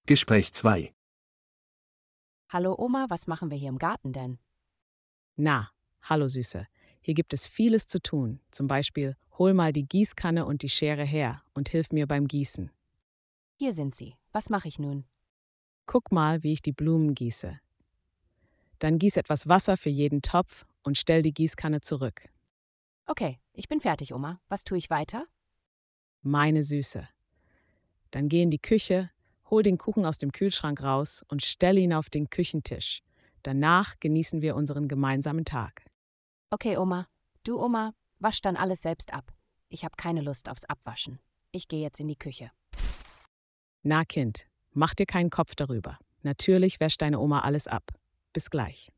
Gespräch 2. Hallo Oma, was machen wir hier im Garten denn? Na, hallo Süße. Hier gibt es vieles zu tun. Zum Beispiel, hol mal die Gießkanne und die Schere her und hilf mir beim Gießen. Hier sind sie. Was mache ich nun? Guck mal, wie ich die Blumen gieße. Dann gieß etwas Wasser für jeden Topf und stell die Gießkanne zurück. Okay, ich bin fertig, Oma. Was tue ich weiter? Meine Süße. Dann geh in die Küche, hol den Kuchen aus dem Kühlschrank raus und stell ihn auf den Küchentisch. Danach genießen wir unseren gemeinsamen Tag. Okay, Oma. Du, Oma, wasch dann alles selbst ab. Ich habe keine Lust aufs Abwaschen. Ich gehe jetzt in die Küche. Na Kind, mach dir keinen Kopf darüber. Natürlich wäscht deine Oma alles ab. Bis gleich.